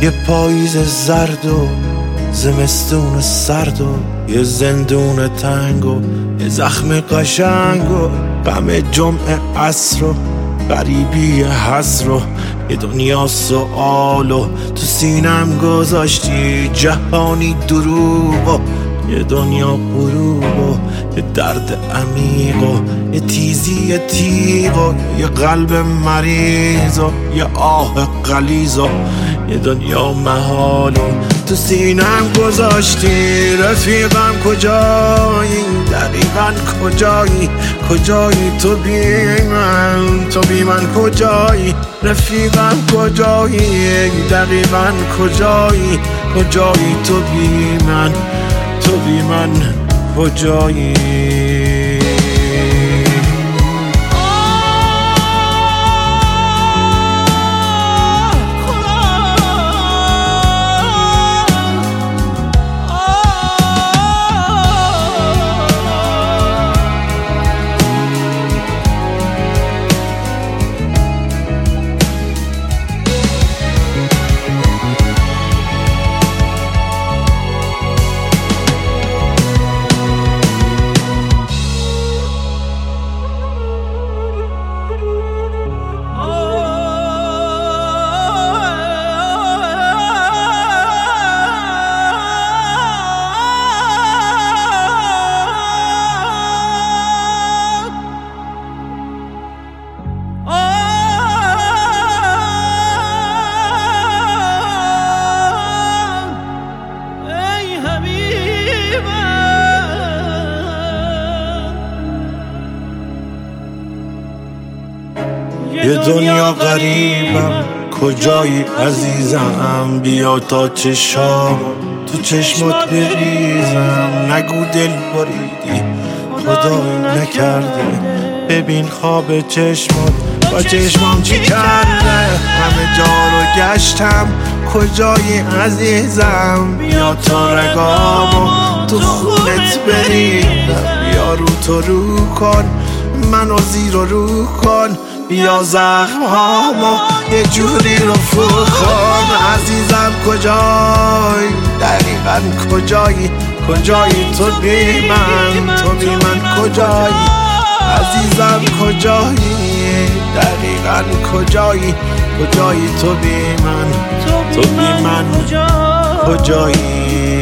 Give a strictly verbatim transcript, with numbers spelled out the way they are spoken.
یه پاییز زرد و زمستون سرد و یه زندون تنگ و یه زخم قشنگ و غم جمعه عصر و غریبی حسر و یه دنیا سؤال و تو سینم گذاشتی جهانی دروغ و یه دنیا غروب و یه درد عمیق و یه تیزی تیغ و یه قلب مریض و یه آه غلیظ و یه دنیا محال و تو سینم گذاشتی. رفیقم کجایی؟ دقیقاً کجایی؟ کجایی تو بی من؟ تو بی من کجایی؟ رفیقم کجایی؟ دقیقاً کجایی؟ کجایی تو بی من؟ تو بی من کجایی؟ یه دنیا غریبم کجایی عزیزم؟ بیا تا چشام تو چشمات بریزم. نگو دل بریدی خدایی نکرده، ببین خواب چشمات با چشمام چی کرده. همه جا رو گشتم کجایی عزیزم؟ بیا تا رگامو تو خونت بریدم. بیا رو تو رو کن منو زیر و رو کن، بیا زخم هامو یه جوری رو فو کن. عزیزم کجایی؟ دقیقاً کجایی؟ کجایی تو بی من؟ تو بی من کجایی؟ عزیزم کجایی؟ دقیقاً کجایی؟ کجایی تو بی من؟ تو بی من کجایی؟